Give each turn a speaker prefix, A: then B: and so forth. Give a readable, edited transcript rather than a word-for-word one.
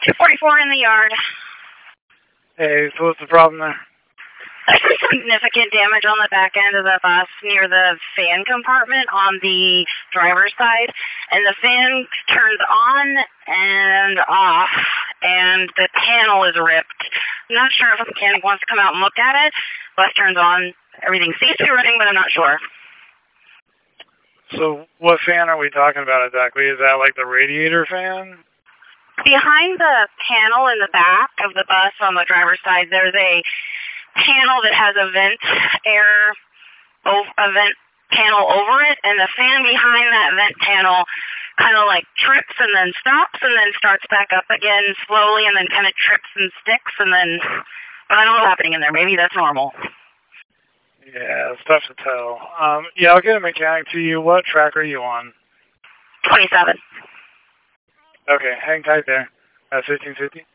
A: 244 in the yard.
B: Hey, so what's the problem there?
A: Significant damage on the back end of the bus near the fan compartment on the driver's side, and the fan turns on and off, and the panel is ripped. I'm not sure if a mechanic wants to come out and look at it. Bus turns on, everything seems to be running, but I'm not sure.
B: So what fan are we talking about exactly? Is that like the radiator fan?
A: Behind the panel in the back of the bus on the driver's side, there's a panel that has a vent panel over it, and the fan behind that vent panel kind of like trips and then stops and then starts back up again slowly and then kind of trips and sticks and then, but I don't know what's happening in there. Maybe that's normal.
B: Yeah, it's tough to tell. Yeah, I'll get a mechanic to you. What track are you on?
A: 27.
B: Okay, hang tight there. 1550.